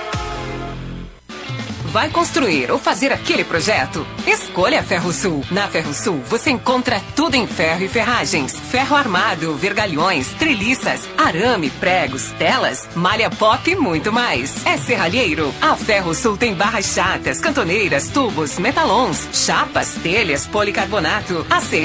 Vai construir ou fazer aquele projeto? Escolha a Ferrosul. Na Ferrosul você encontra tudo em ferro e ferragens, ferro armado, vergalhões, treliças, arame, pregos, telas, malha pop e muito mais. É serralheiro? A Ferrosul tem barras chatas, cantoneiras, tubos, metalons, chapas, telhas, policarbonato, A C